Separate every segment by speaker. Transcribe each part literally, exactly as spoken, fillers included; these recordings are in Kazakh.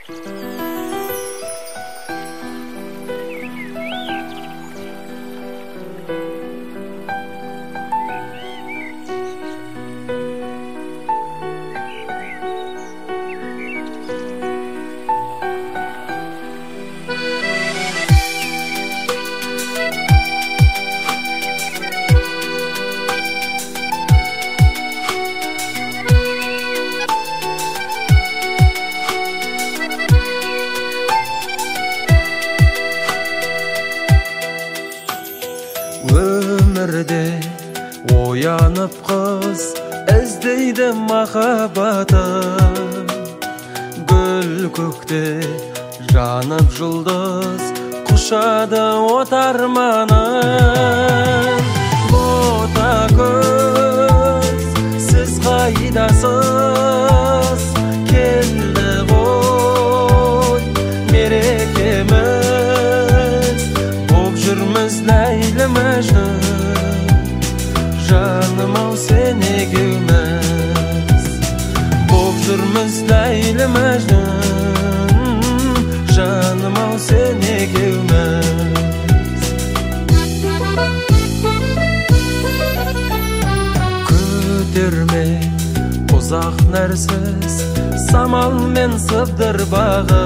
Speaker 1: Өмірде оянып қыз іздейді махаббаты, гүл көкте жанып жұлдыз құшады от арманын. Бота көз сіз қайдасыз, келді ғой мерекеміз, боп жүрміз Ләйлі Мәжнүн, жаным ау сен екеуміз. Боп жүрміз Ләйлі Мәжнүн, жаным ау сен екеуміз. Көтерме ұзақ нәрсіз самал мен сыбдыр бағы,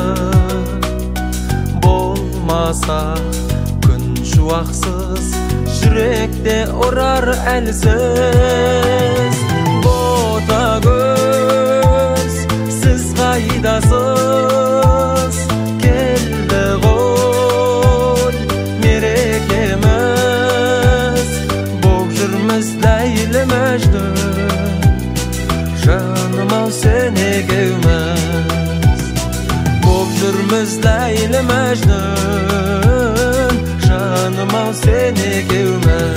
Speaker 1: болмаса шуақсыз жүректе ұрар әлсіз. Бота көз сіз қайдасыз, келді ғой мерекеміз, боп жүрміз Ләйлі Мәжнүн, жаным ау сен екеуміз. Боп жүрміз Ләйлі Мәжнүн, жаным ау сен екеуміз.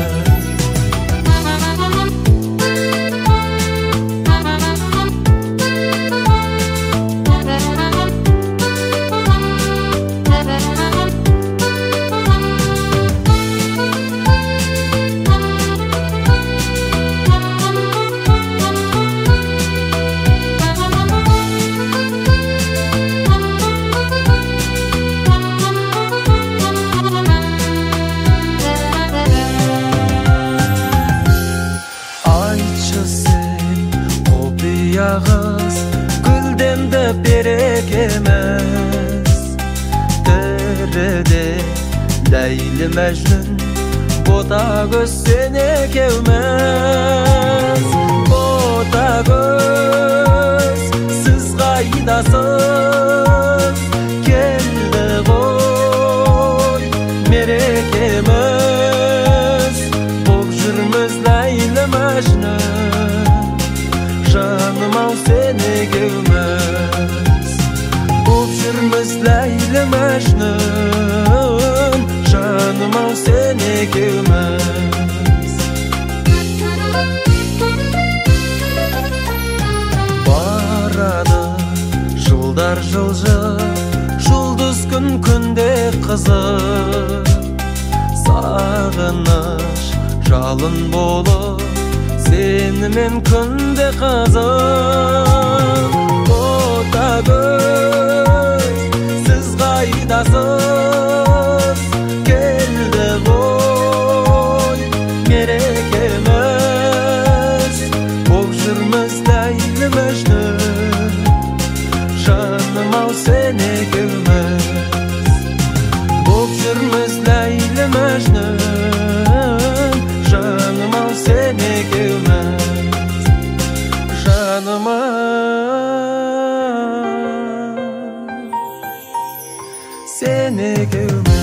Speaker 1: Қыз гүлденді берекеміз, тіріде Ләйлі Мәжнүн, бота көз сен екеуміз. Бота көз сіз қайдасыз, келді ғой мерекеміз, боп жүрміз Ләйлі Мәжнүн, жаным ау сен екеуміз. Боп жүрміз Ләйлі Мәжнүн, жаным ау сен екеуміз. Барады жылдар жылжып, жұлдыз күн күнде қызып, сағыныш жалын болып сенімен күнде қызып. Бота көз сіз қайдасыз, келді ғой мерекеміз, боп жүрміз Ләйлі Мәжнүн, жаным ау сен екеуміз. Боп жүрміз Ләйлі Мәжнүн, жаным ау сен екеуміз. Жаным ау сен екеуміз.